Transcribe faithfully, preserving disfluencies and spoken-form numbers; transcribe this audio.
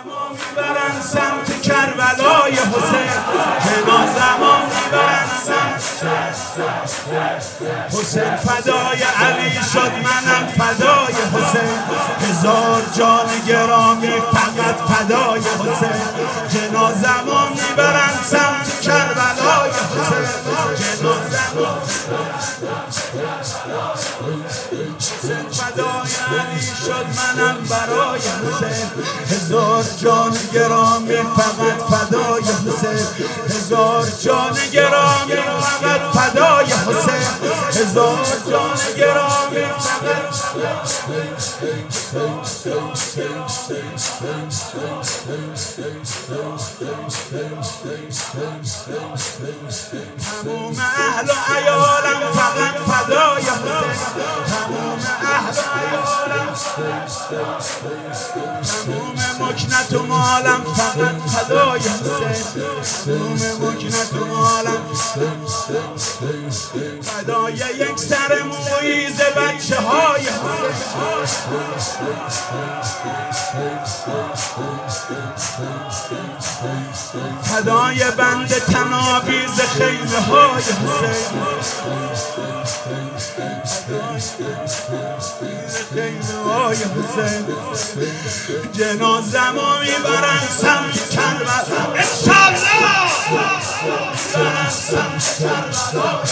زمان میبرن سمت کربلای حسین، زمان میبرن سمت حسین. فدای علی شد منم فدای حسین، هزار جان گرامی فقط فدای حسین. جنازمو میبرن سمت کربلای حسین، جنازمو حسین. فدای علی شد منم برای حسین، هزار جان گرامی فقط فدای حسین، هزار جان گرامی فقط فدای حسین، هزار جان گرامی فقط. تموم اهل و عیالم فقط فدای حسین، تموم اهل و عیالم، تموم مکنت و مالم فقط فدای حسین، تموم مکنت و مالم فدای یک سر مویز بچه های حسین. فدای بند تنابیز خیمه های حسین، خیمه های حسین. جنازمو میبرن سمت کربلا انشالله، میبرن سمت کربلا.